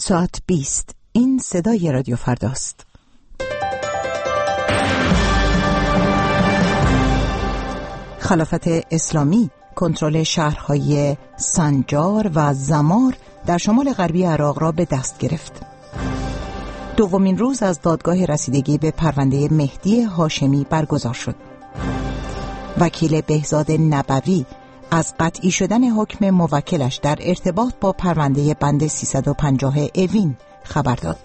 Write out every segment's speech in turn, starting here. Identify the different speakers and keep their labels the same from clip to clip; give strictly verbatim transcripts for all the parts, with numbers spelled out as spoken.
Speaker 1: ساعت بیست. این صدای رادیو فرداست. خلافت اسلامی کنترل شهرهای سنجار و زمار در شمال غربی عراق را به دست گرفت. دومین روز از دادگاه رسیدگی به پرونده مهدی هاشمی برگزار شد. وکیل بهزاد نبوی از قطعی شدن حکم موکلش در ارتباط با پرونده بند سیصد و پنجاه اوین خبر داد.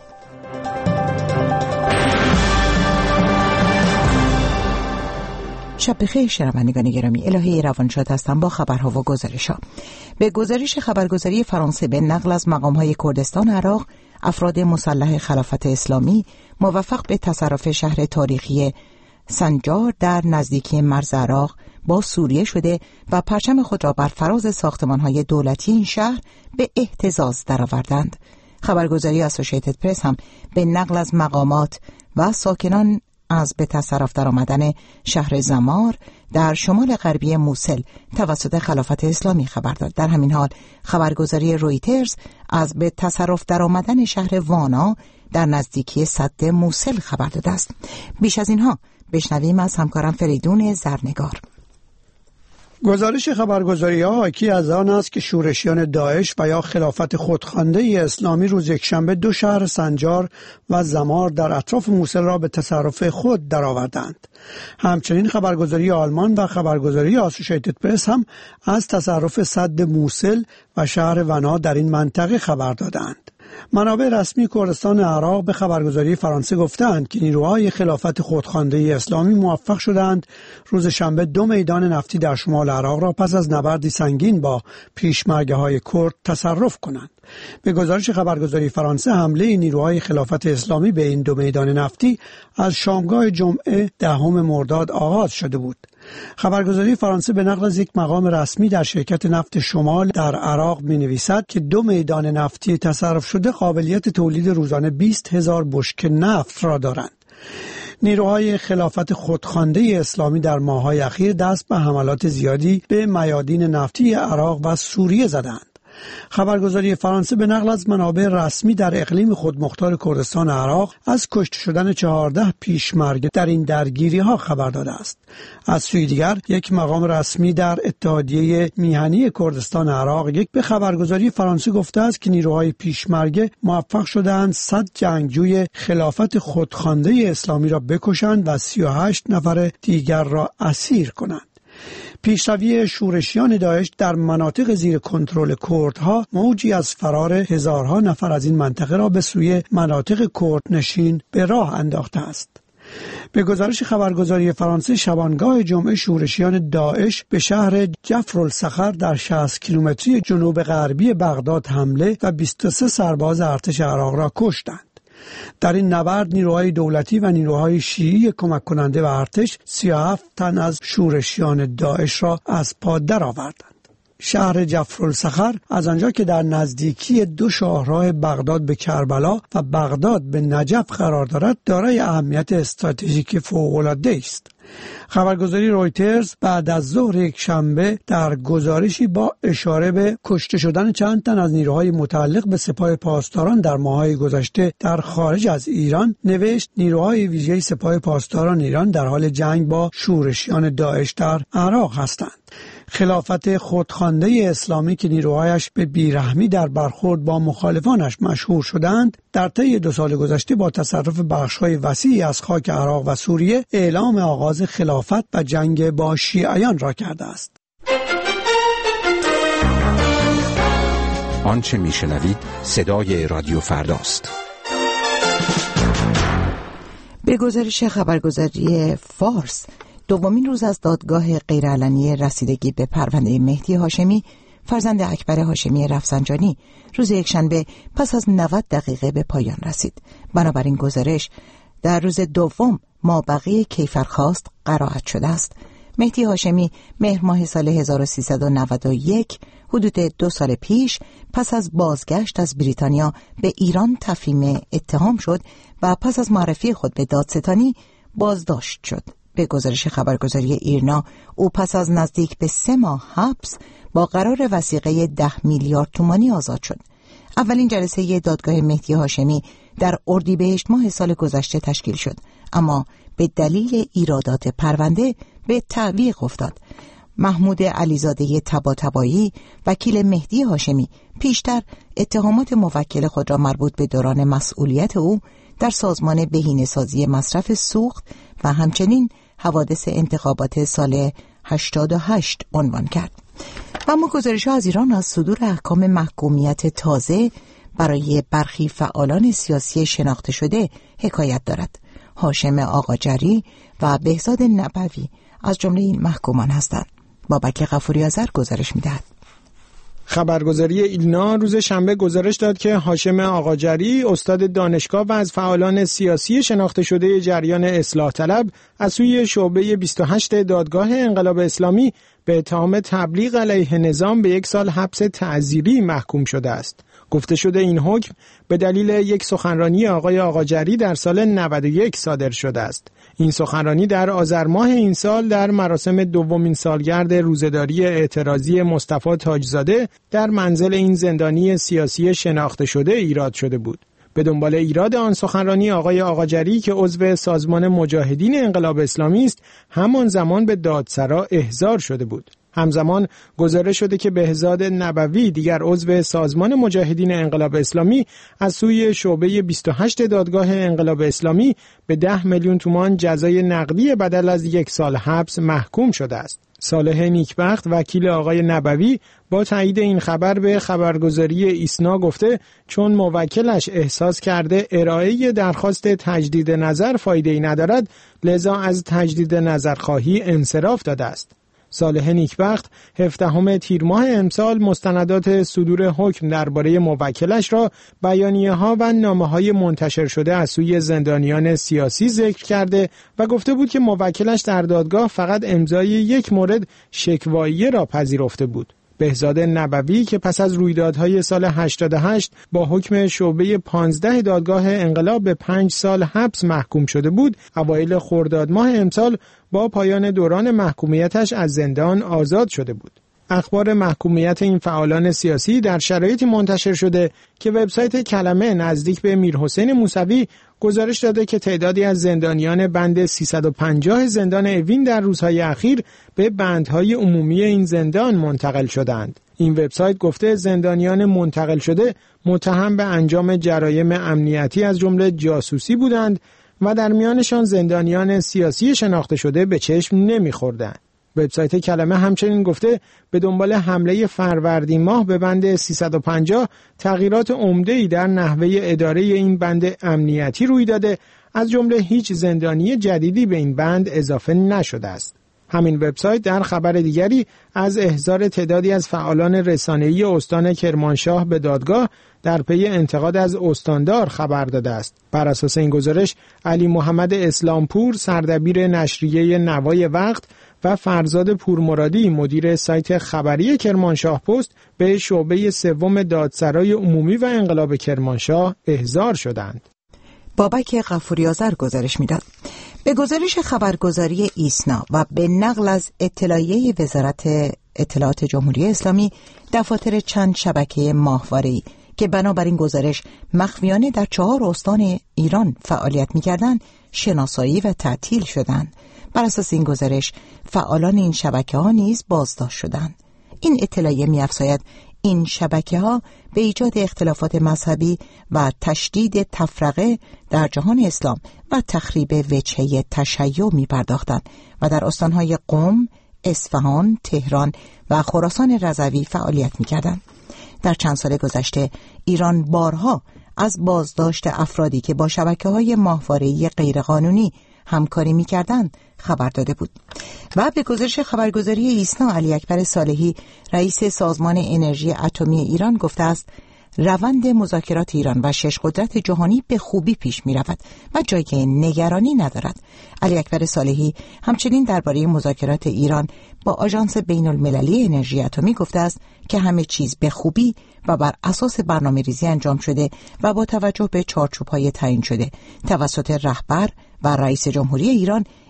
Speaker 1: شب بخیر شنوندگان گرامی، الهه روانشاد هستم با خبرها و گزارش‌ها. به گزارش خبرگزاری فرانسه به نقل از مقام‌های کردستان عراق، افراد مسلح خلافت اسلامی موفق به تصرف شهر تاریخی سنجار در نزدیکی مرز عراق با سوریه شده و پرچم خود را بر فراز ساختمان‌های دولتی این شهر به اهتزاز درآوردند. خبرگزاری اسوسییتد پرس هم به نقل از مقامات و ساکنان از به تصرف درآمدن شهر زمار در شمال غربی موسل توسط خلافت اسلامی خبر داد. در همین حال خبرگزاری رویترز از به تصرف درآمدن شهر وانا در نزدیکی سد موسل خبر داده است. بیش از اینها بشنویم از همکارم فریدون زرنگار.
Speaker 2: گزارش خبرگزاری‌ها حاکی از آن است که شورشیان داعش و یا خلافت خودخوانده اسلامی روز یکشنبه دو شهر سنجار و زمار در اطراف موسل را به تصرف خود درآوردند. همچنین خبرگزاری آلمان و خبرگزاری اسوسییتد پرس هم از تصرف سد موسل و شهر ونا در این منطقه خبر دادند. منابع رسمی کردستان عراق به خبرگزاری فرانسه گفتند که نیروهای خلافت خودخوانده اسلامی موفق شدند روز شنبه دو میدان نفتی در شمال عراق را پس از نبردی سنگین با پیشمرگه‌های کرد تصرف کنند. به گزارش خبرگزاری فرانسه حمله نیروهای خلافت اسلامی به این دو میدان نفتی از شامگاه جمعه دهم مرداد آغاز شده بود. خبرگزاری فرانسه به نقل از یک مقام رسمی در شرکت نفت شمال در عراق می نویسد که دو میدان نفتی تصرف شده قابلیت تولید روزانه بیست هزار بشکه نفت را دارند. نیروهای خلافت خودخوانده اسلامی در ماه‌های اخیر دست به حملات زیادی به میادین نفتی عراق و سوریه زدند. خبرگزاری فرانسه به نقل از منابع رسمی در اقلیم خودمختار کردستان عراق از کشته شدن چهارده پیشمرگ در این درگیری ها خبر داده است. از سوی دیگر یک مقام رسمی در اتحادیه میهنی کردستان عراق یک به خبرگزاری فرانسه گفته است که نیروهای پیشمرگ موفق شدند صد جنگجوی خلافت خودخوانده اسلامی را بکشند و سی و هشت نفر دیگر را اسیر کنند. پیشروی شورشیان داعش در مناطق زیر کنترل کردها موجی از فرار هزارها نفر از این منطقه را به سوی مناطق کردنشین به راه انداخته است. به گزارش خبرگزاری فرانسه شبانگاه جمعه شورشیان داعش به شهر جفرالصخر در شصت کیلومتری جنوب غربی بغداد حمله و بیست و سه سرباز ارتش عراق را کشتند. در این نبرد نیروهای دولتی و نیروهای شیعی کمک کننده و ارتش سی و هفت تن از شورشیان داعش را از پا درآوردند. شهر جفرالصخر از آنجا که در نزدیکی دو شاهراه بغداد به کربلا و بغداد به نجف قرار دارد، دارای اهمیت استراتژیک فوق‌العاده است. خبرگزاری رویترز بعد از ظهر یک شنبه در گزارشی با اشاره به کشته شدن چند تن از نیروهای متعلق به سپاه پاسداران در ماه‌های گذشته در خارج از ایران نوشت نیروهای ویژه سپاه پاسداران ایران در حال جنگ با شورشیان داعش در عراق هستند. خلافت خودخوانده اسلامی که نیروهایش به بیرحمی در برخورد با مخالفانش مشهور شدند، در طی دو سال گذشته با تصرف بخش‌های وسیعی از خاک عراق و سوریه اعلام آغاز خلافت و جنگ با شیعیان را کرده است.
Speaker 3: آنچه میشنوید صدای رادیو فرداست.
Speaker 1: به گزارش خبرگزاری فارس، دومین روز از دادگاه غیرعلنی رسیدگی به پرونده مهدی هاشمی فرزند اکبر هاشمی رفسنجانی روز یکشنبه پس از نود دقیقه به پایان رسید. بنابراین گزارش در روز دوم مابقی کیفرخواست قرائت شده است. مهدی هاشمی مهر ماه سال هزار و سیصد و نود و یک، حدود دو سال پیش، پس از بازگشت از بریتانیا به ایران تفهیم اتهام شد و پس از معرفی خود به دادستانی بازداشت شد. به گزارش خبرگزاری ایرنا، او پس از نزدیک به سه ماه حبس با قرار وثیقه ده میلیارد تومانی آزاد شد. اولین جلسه دادگاه مهدی هاشمی در اردیبهشت ماه سال گذشته تشکیل شد، اما به دلیل ایرادات پرونده به تعویق افتاد. محمود علیزاده طباطبایی وکیل مهدی هاشمی پیشتر اتهامات موکل خود را مربوط به دوران مسئولیت او در سازمان بهینه‌سازی مصرف سوخت و همچنین حوادث انتخابات سال هشتاد و هشت عنوان کرد. و اما گزارش‌ها از ایران از صدور احکام محکومیت تازه برای برخی فعالان سیاسی شناخته شده حکایت دارد. هاشم آقاجری و بهزاد نبوی از جمله این محکومان هستند. بابک غفوری آذر گزارش می‌دهد.
Speaker 4: خبرگزاری ایلنا روز شنبه گزارش داد که هاشم آقاجری استاد دانشگاه و از فعالان سیاسی شناخته شده جریان اصلاح طلب از سوی شعبه بیست و هشت دادگاه انقلاب اسلامی به اتهام تبلیغ علیه نظام به یک سال حبس تعزیری محکوم شده است. گفته شده این حکم به دلیل یک سخنرانی آقای آقاجری در سال نود و یک صادر شده است. این سخنرانی در آذر ماه این سال در مراسم دومین سالگرد روزه‌داری اعتراضی مصطفی تاجزاده در منزل این زندانی سیاسی شناخته شده ایراد شده بود. به دنبال ایراد آن سخنرانی آقای آقاجری که عضو سازمان مجاهدین انقلاب اسلامی است، همان زمان به دادسرا احضار شده بود. همزمان گزارش شده که بهزاد نبوی دیگر عضو سازمان مجاهدین انقلاب اسلامی از سوی شعبه بیست و هشت دادگاه انقلاب اسلامی به ده میلیون تومان جزای نقدی بدل از یک سال حبس محکوم شده است. صالح نیکبخت وکیل آقای نبوی با تایید این خبر به خبرگزاری ایسنا گفته چون موکلش احساس کرده ارائه درخواست تجدید نظر فایده‌ای ندارد، لذا از تجدید نظرخواهی انصراف داده است. صالح نیکبخت هفدهم تیر ماه امسال مستندات صدور حکم درباره موکلش را بیانیه‌ها و نامه‌های منتشر شده از سوی زندانیان سیاسی ذکر کرده و گفته بود که موکلش در دادگاه فقط امضای یک مورد شکواییه را پذیرفته بود. بهزاد نبوی که پس از رویدادهای سال هشتاد و هشت با حکم شعبه پانزده دادگاه انقلاب به پنج سال حبس محکوم شده بود، اوایل خرداد ماه امسال با پایان دوران محکومیتش از زندان آزاد شده بود. اخبار محکومیت این فعالان سیاسی در شرایطی منتشر شده که وبسایت کلمه نزدیک به میرحسین موسوی گزارش داده که تعدادی از زندانیان بند سیصد و پنجاه زندان اوین در روزهای اخیر به بندهای عمومی این زندان منتقل شدند. این وبسایت گفته زندانیان منتقل شده متهم به انجام جرایم امنیتی از جمله جاسوسی بودند و در میانشان زندانیان سیاسی شناخته شده به چشم نمی‌خوردند. وبسایت کلمه همچنین گفته به دنبال حمله فروردین ماه به بند سیصد و پنجاه تغییرات عمده‌ای در نحوه اداره این بند امنیتی روی داده، از جمله هیچ زندانی جدیدی به این بند اضافه نشده است. همین وبسایت در خبر دیگری از احضار تعدادی از فعالان رسانه‌ای استان کرمانشاه به دادگاه در پی انتقاد از استاندار خبر داده است. بر اساس این گزارش علی محمد اسلامپور سردبیر نشریه نوای وقت و فرزاد پورمرادی مدیر سایت خبری کرمانشاه پست به شعبه سوم دادسرای عمومی و انقلاب کرمانشاه احضار شدند.
Speaker 1: بابک غفوری آذر گزارش میداد. به گزارش خبرگزاری ایسنا و به نقل از اطلاعیه وزارت اطلاعات جمهوری اسلامی، دفاتر چند شبکه ماهواره‌ای که بنابراین گزارش مخفیانه در چهار استان ایران فعالیت می‌کردند، شناسایی و تعطیل شدند. بر اساس این گزارش فعالان این شبکه‌ها نیز بازداشت شدند. این اطلاعیه می‌افزاید این شبکه‌ها به ایجاد اختلافات مذهبی و تشدید تفرقه در جهان اسلام و تخریب وجهه تشیع می‌پرداختند و در استان‌های قم، اصفهان، تهران و خراسان رضوی فعالیت می‌کردند. در چند سال گذشته ایران بارها از بازداشت افرادی که با شبکه‌های ماهواره‌ای غیرقانونی همکاری می‌کردند خبر داده بود. و به گزارش خبرگزاری ایسنا، علی اکبر صالحی رئیس سازمان انرژی اتمی ایران گفته است روند مذاکرات ایران و شش قدرت جهانی به خوبی پیش می رود و جای نگرانی ندارد. علی اکبر صالحی همچنین درباره مذاکرات ایران با آژانس بین المللی انرژی اتمی گفته است که همه چیز به خوبی و بر اساس برنامه ریزی انجام شده و با توجه به چارچوب‌های تعیین شده توسط رهبر و رئیس جمهوری ایران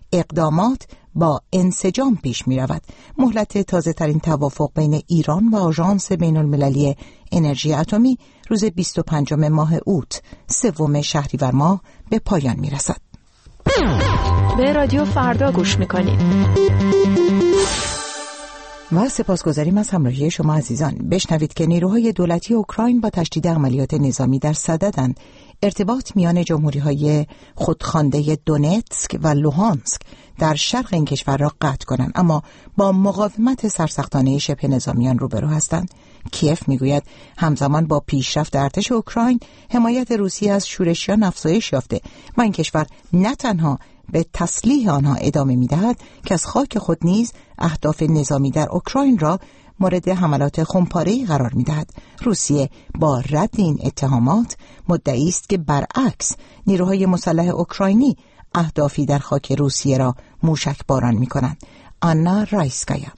Speaker 1: اقدامات با انسجام پیش می رود. مهلت تازه ترین توافق بین ایران و آژانس بین المللی انرژی اتمی روز بیست و پنجم ماه اوت سوم شهریور ماه به پایان می رسد.
Speaker 5: به رادیو فردا گوش می کنید.
Speaker 1: و سپاسگزاریم از همراهی شما عزیزان. بشنوید که نیروهای دولتی اوکراین با تشدید عملیات نظامی در صددند ارتباط میان جمهوری‌های خودخوانده دونتسک و لوهانسک در شرق این کشور را قطع کنند، اما با مقاومت سرسختانه شبه نظامیان روبرو هستند. کیف میگوید همزمان با پیشرفت ارتش اوکراین، حمایت روسیه از شورشیان افزایش یافته و این کشور نه تنها به تسلیح آنها ادامه می‌دهد که از خاک خود نیز اهداف نظامی در اوکراین را مورد حملات خونپاره‌ای قرار می‌دهد. روسیه با رد این اتهامات مدعی است که برعکس نیروهای مسلح اوکراینی اهدافی در خاک روسیه را موشک باران می‌کنند. آنا رایسکایا.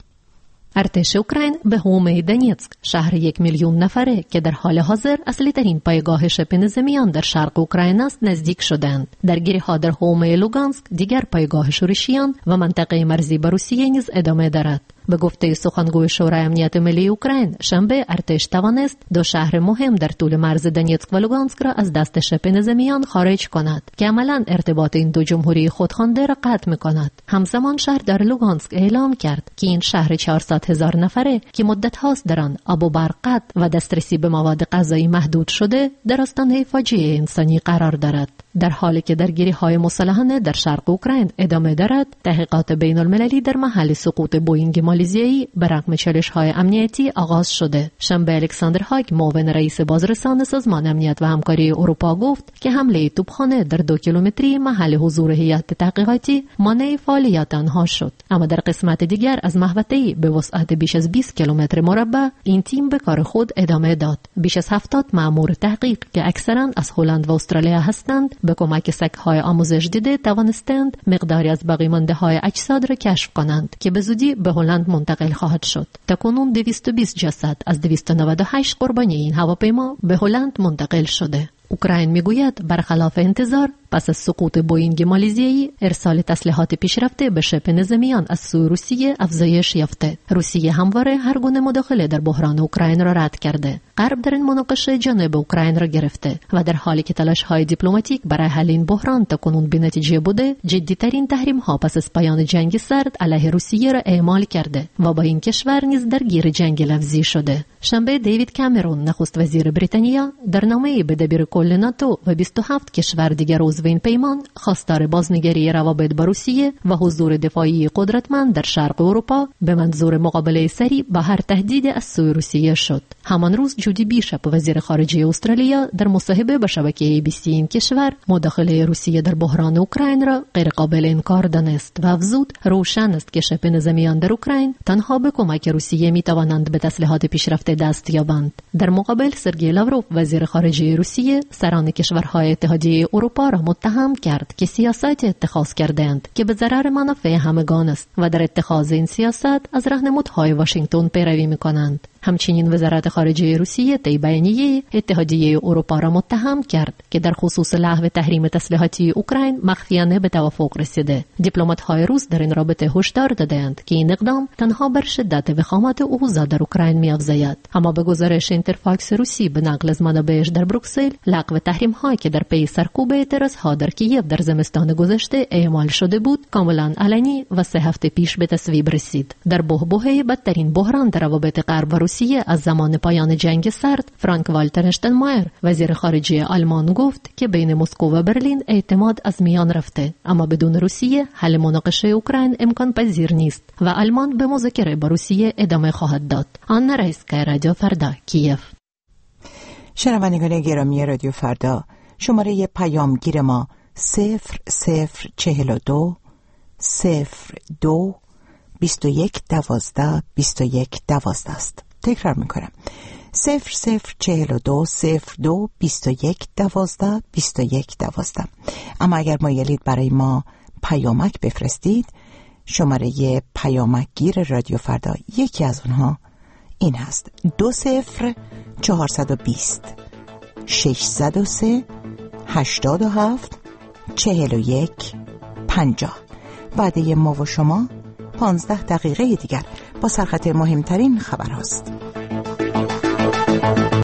Speaker 6: ارتش اوکراین به حومه دونتسک، شهر یک میلیون نفره که در حال حاضر اصلی ترین پایگاه شبه نظامیان در شرق اوکراین است نزدیک شدند. درگیری‌ها در حومه لوگانسک، دیگر پایگاه شورشیان و منطقه مرزی با روسیه نیز ادامه دارد. به گفته سخنگوی شورای امنیت ملی اوکراین، شنبه ارتش توانست دو شهر مهم در طول مرز دونتسک و لوگانسک را از دست شبه نظامیان خارج کند که عملاً ارتباط این دو جمهوری خودخوانده را قطع می‌کند. همزمان شهر در لوگانسک اعلام کرد که این شهر چهارصد هزار نفره که مدت هاست در آن آب و برق قطع و دسترسی به مواد غذایی محدود شده، در آستانه فاجعه انسانی قرار دارد. در حالی که درگیری‌های مسلحانه در شرق اوکراین ادامه دارد، تحقیقات بین‌المللی در محل سقوط بوئینگ مالزیایی به رغم چالش‌های امنیتی آغاز شده. شنبه الکساندر هاگ، معاون رئیس بازرسان سازمان امنیت و همکاری اروپا، گفت که حمله توپخانه در دو کیلومتری محل حضور هیئت تحقیقاتی مانع فعالیت آنها شد. اما در قسمت دیگر از محوطه‌ای به وسعت بیش از بیست کیلومتر مربع این تیم به کار خود ادامه داد. بیش از هفتاد مأمور تحقیق که اکثراً از هلند و استرالیا هستند، به کمک سگ‌های آموزش دیده توانستند مقداری از باقی مانده‌های اجساد را کشف کنند که به زودی به هلند منتقل خواهد شد. تاکنون دویست و بیست جسد از دویست و نود و هشت قربانی این هواپیما به هلند منتقل شده. اوکراین میگوید برخلاف انتظار پس از سقوط بوئینگ مالزیایی، ارسال تسلیحات پیشرفته به شبه نظامیان از سوی روسیه افزایش یافته. روسیه همواره هر گونه مداخله در بحران اوکراین را رد کرده. غرب در این مناقشه جانب اوکراین را گرفته و در حالی که تلاش‌های دیپلماتیک برای حل این بحران تاکنون بی‌نتیجه بوده، جدی‌ترین تحریم‌ها پس از پایان جنگ سرد علیه روسیه را اعمال کرده و با این کشور نیز درگیر جنگ لفظی شده. شنبه دیوید کامرون، نخست وزیر بریتانیا، در نامه‌ای به دبیر کل ناتو و بیست و هفت کشور دیگر عضو این پیمان خواستار بازنگری روابط با روسیه و حضور دفاعی قدرتمند در شرق اروپا به منظور مقابله سریع با هر تهدید از سوی روسیه شد. همان روز جودی بیشپ، وزیر خارجه استرالیا، در مصاحبه با شبکه ای بی سی این کشور مداخله روسیه در بحران اوکراین را غیر قابل انکار دانست و افزود روشن است که شبه نظامیان در اوکراین تنها به کمک روسیه می توانند به تسلیحات پیشرفته دست یابند. در مقابل سرگئی لاوروف، وزیر خارجه روسیه، سران کشورهای اتحادیه اروپا را متهم کرد که سیاست اتخاذ کردند که به ضرر منافع همگان است و در اتخاذ این سیاست از راهنمودهای واشنگتن پیروی می‌کنند. همچنین وزارت خارجه روسیه طی بیانیه اتحادیه اروپا را متهم کرد که در خصوص لغو تحریم تسلیحاتی اوکراین مخفیانه به توافق رسیده. دیپلمات‌های روس در این رابطه هشدار دادند که این اقدام تنها بر شدت وخامت اوضاع در اوکراین می‌افزاید. اما به گزارش اینترفاکس روسی به نقل از منابعش در بروکسل، لغو تحریم‌هایی که در پی سرکوب اعتراض‌ها در کییف در زمستان گذشته اعمال شده بود، کاملاً علنی و سه هفته پیش به تصویب رسید. در بحبوحه بدترین بحران در روابط غرب و روسیه از زمان پایان جنگ سرد، فرانک والتر اشتاینمایر، وزیر خارجه آلمان، گفت که بین مسکو و برلین اعتماد از میان رفته، اما بدون روسیه حل مناقشه اوکراین امکان پذیر نیست و آلمان به مذاکره با روسیه ادامه خواهد داد. آنا رایسکایا، رادیو فردا، کیف.
Speaker 1: شنوندگان گرامی رادیو فردا، شماره پیامگیر ما صفر صفر چهل و دو صفر دو بیست و یک دوازده بیست و یک دوازده است. تکرار میکنم: صفر صفر چهل و دو صفر دو بیست و یک دوازده بیست و یک دوازده. اما اگر مایلید برای ما پیامک بفرستید، شماره پیامکگیر رادیو فردا یکی از اونها این هست: دو صفر چهارصد و بیست ششصد و سه هشتاد و هفت چهل و یک پنجاه. وعده ما و شما پانزده دقیقه دیگر با سرخط مهمترین خبر هاست.